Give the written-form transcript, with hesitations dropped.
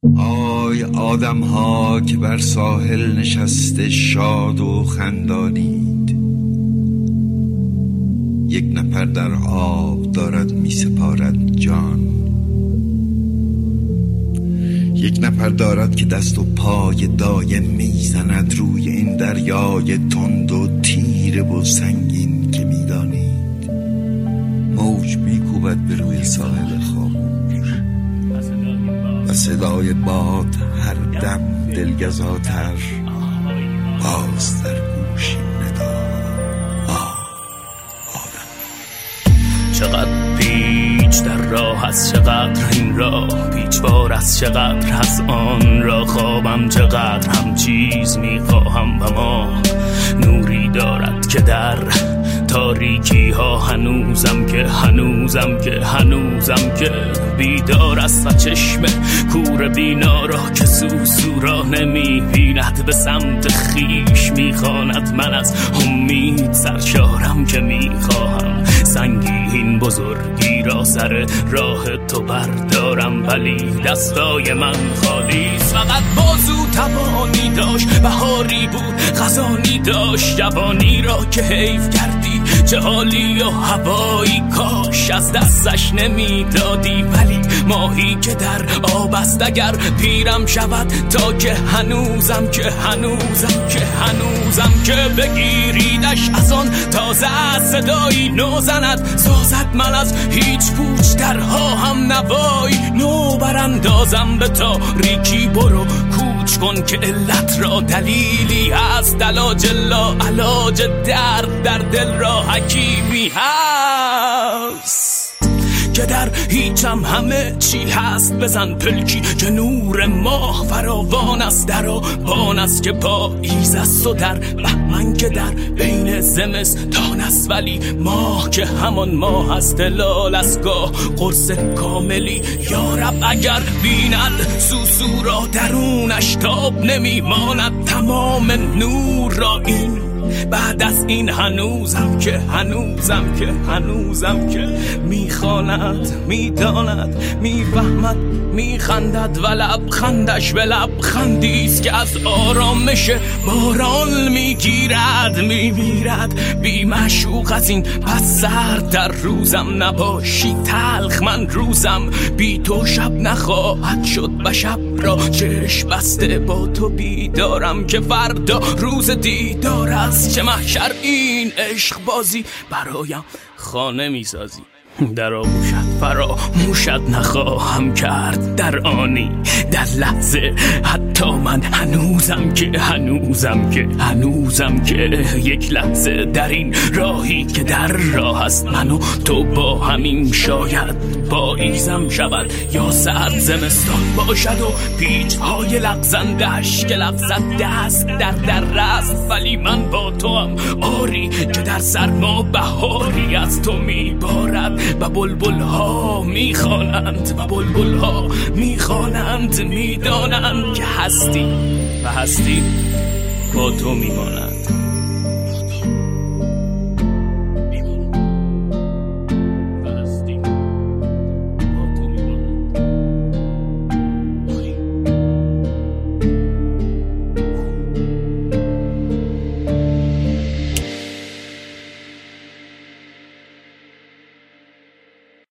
آی آدم ها که بر ساحل نشسته شاد و خندانید، یک نفر در آب دارد می سپارد جان، یک نفر دارد که دست و پای دایم می زند روی این دریای تند و تیره و سنگین که می دانید موج می کوبد به روی ساحل خاموش و صدای باد هر دم دلگزاتر باز در گوشی ندا. چقدر پیچ در راه از چقدر این راه پیچوار از چقدر از آن را خوابم چقدر هم چیز میخواهم و ما نوری دارد که در تاریکی ها هنوزم که بیدار است و چشم کور بینا را که سوسو را نمی بیند به سمت خیش میخواند. من از امید سرشارم که میخواهم سنگین بزرگی را سر راه تو بردارم، ولی دستای من خالی. فقط بازو توانی داشت، بهاری بود خزانی داشت، جوانی را که حیف کردی چه حالی و هوایی کاش از دستش نمیدادی. ولی ماهی که در آب است اگر پیرم شود تا که هنوزم که بگیریدش از آن تازه صدایی نو زند سازد من از هیچ پوچ درها هم نوایی نو براندازم به تاریکی. برو کوچ کن که علت را دلیلی هست، علاج لا علاج درد در دل را حکیمی هست که در هیچم همه چی هست. بزن پلکی که نور ماه فراوان است، درابان است که پاییز است و در بهمن که در بین زمستان است، ولی ماه که همان ماه است هلال است گاه قرص کاملی. یارب اگر بیند سوسو را درونش تاب نمیماند تمام نور را این بعد از این هنوزم که میخواند میداند میفهمد میخندد و لبخندش به لبخندیست که از آرامش باران میمیرد بی معشوق از این پس سرد در روزم نباشی تلخ من روزم بی تو شب نخواهد شد و شب را چشم بسته با تو بیدارم که فردا روز دیدار است. چه محشر این عشق بازی برایم خانه میسازی در آغوشت فراموشت نخواهم کرد در آنی در لحظه حتی من هنوزم که یک لحظه در این راهی که در راه است من و تو با همین شاید پاییزم شود یا سرد زمستان باشد و پیچ های لغزندش که لغزد دست در رست، ولی من با تو هم آری که در سرما بهاری از تو میبارد و بلبل ها میخوانند میدانند که هستی و هستی با تو میمانند.